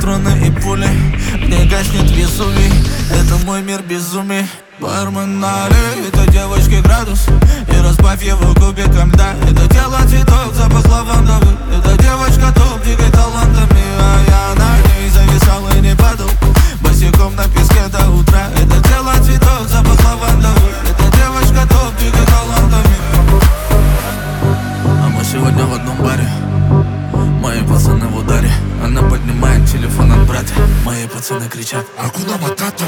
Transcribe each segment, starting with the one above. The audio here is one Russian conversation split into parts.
патроны и пули. Не гаснет Везувий, это мой мир безумий. Бармен, налей этой девочке градус и разбавь его кубиком льда. Это тело цветов, запах лавандовый. Эта девочка топ, дикой талантами. А я на ней зависал и не падал босиком на песке до утра. Это тело цветов, запах лавандовый. Эта девочка топ, дикой талантами. А мы сегодня в одном баре. Мои пацаны в ударе. Она поднимает телефон от брата. Мои пацаны кричат: Акуна Матата.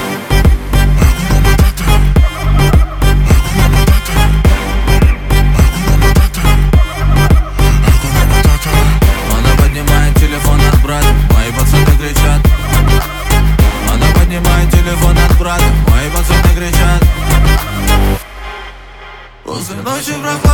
Она поднимает телефон от брата. Мои пацаны кричат. Она поднимает телефон от брата. Мои пацаны кричат. После ночи в